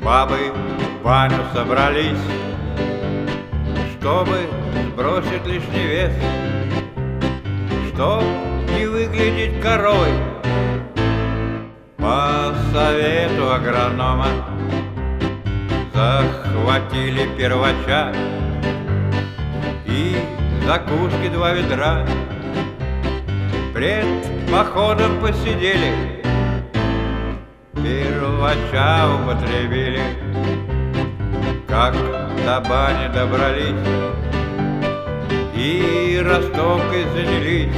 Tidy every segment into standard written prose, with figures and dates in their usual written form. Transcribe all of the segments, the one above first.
Бабы в баню собрались, чтобы сбросить лишний вес, чтоб не выглядеть корой. По совету агронома захватили первача и закуски 2 ведра. Пред походом посидели, первача употребили. Как до бани добрались и растопкой занялись,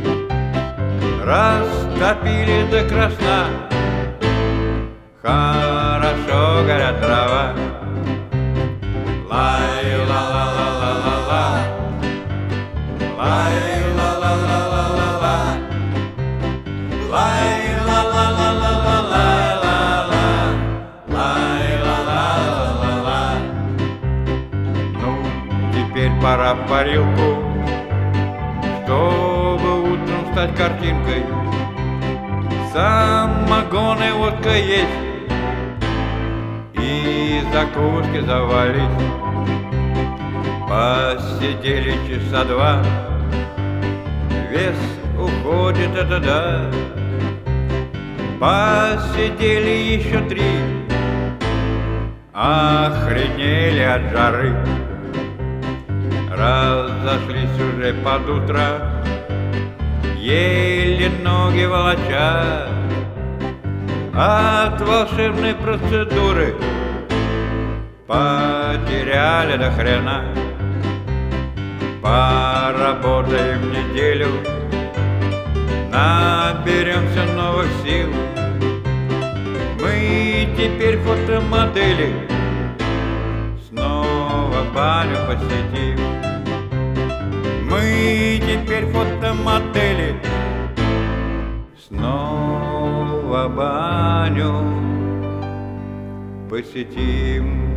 растопили до красна. Хорошо горят дрова. Лай-ла-ла-ла-ла-ла-ла, лай-ла-ла-ла-ла-ла-ла, лай-ла-ла-ла-ла-ла-ла-ла, лай-ла-ла-ла-ла-ла. Ну, теперь пора в парилку, чтобы утром стать картинкой. Самогон и водка есть, и закуски завались. Посидели часа 2, вес уходит, это да. Посидели еще 3, охренели от жары. Разошлись уже под утро, еле ноги волоча. От волшебной процедуры потеряли до хрена. Поработаем неделю, наберемся новых сил. Мы теперь фотомодели, снова баню посетим. Мы теперь фотомодели, снова баню посетим.